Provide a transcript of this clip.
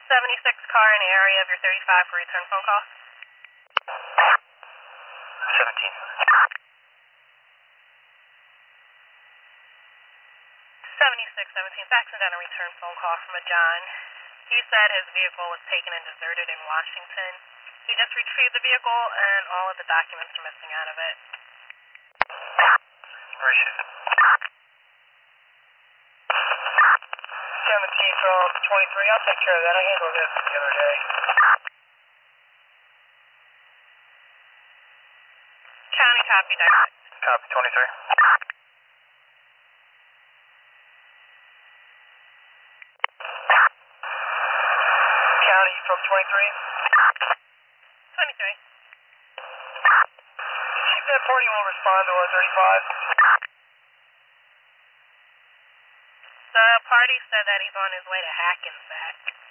76 car in the area of your 35 for return phone call. 17. 7617, accidental return phone call from a John. He said his vehicle was taken and deserted in Washington. He just retrieved the vehicle and all of the documents are missing out of it. Appreciate it. 17 from 23, I'll take care of that. I handled this the other day. County copy, direct. Copy 23. County from 23. 23. Chief, that party will respond to our 35. The party said that he's on his way to Hackensack.